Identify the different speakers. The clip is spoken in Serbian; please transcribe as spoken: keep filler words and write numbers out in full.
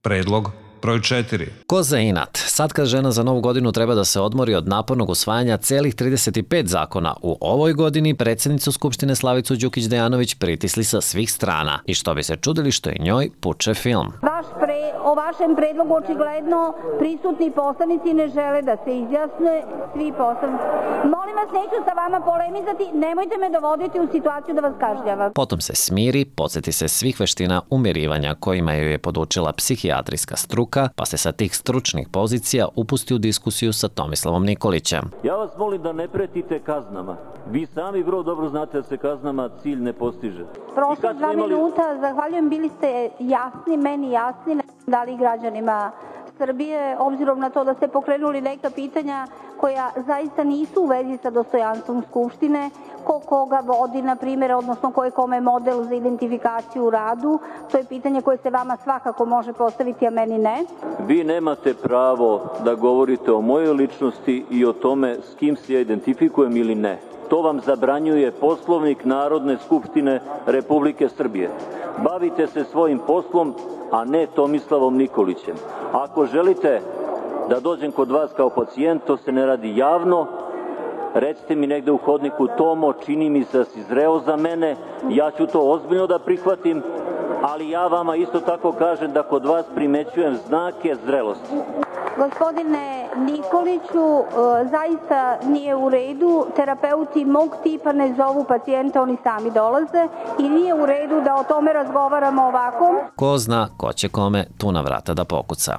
Speaker 1: Predlog broj četiri.
Speaker 2: Ko za inat? Sad kad žena za novu godinu treba da se odmori od napornog usvajanja celih trideset pet zakona, u ovoj godini predsjednicu Skupštine Slavicu Đukić Dejanović pritisli sa svih strana. I što bi se čudili što i njoj puče film.
Speaker 3: Vaš pre, o vašem predlogu očigledno prisutni poslanici ne žele da se izjasne, svi poslanici. Molim vas, neću sa vama polemizati, nemojte me dovoditi u situaciju da vas kažnjavam.
Speaker 2: Potom se smiri, podsjeti se svih veština umirivanja kojima joj je podučila psihijatrijska struka, pa se sa tih stručnih pozicija upusti u diskusiju sa Tomislavom Nikolićem.
Speaker 4: Ja vas molim da ne pretite kaznama. Vi sami vrlo dobro znate da se kaznama cilj ne postiže.
Speaker 3: Prošlo dva
Speaker 4: imali...
Speaker 3: minuta, zahvaljujem, bili ste jasni, meni jasni, da li građanima Srbije, obzirom na to da ste pokrenuli neka pitanja koja zaista nisu u vezi sa dostojanstvom Skupštine, ko koga vodi, na primjer, odnosno ko je kome model za identifikaciju u radu. To je pitanje koje se vama svakako može postaviti, a meni ne.
Speaker 4: Vi nemate pravo da govorite o mojoj ličnosti i o tome s kim se ja identifikujem ili ne. To vam zabranjuje Poslovnik Narodne skupštine Republike Srbije. Bavite se svojim poslom, a ne Tomislavom Nikolićem. Ako želite da dođem kod vas kao pacijent, to se ne radi javno. Recite mi negde u hodniku: Tomo, čini mi se da si zreo za mene, ja ću to ozbiljno da prihvatim, ali ja vama isto tako kažem da kod vas primećujem znake zrelosti.
Speaker 3: Gospodine Nikoliću, zaista nije u redu, terapeuti mog tipa ne zovu pacijenta, oni sami dolaze i nije u redu da o tome razgovaramo ovako.
Speaker 2: Ko zna ko će kome tu na vrata da pokuca.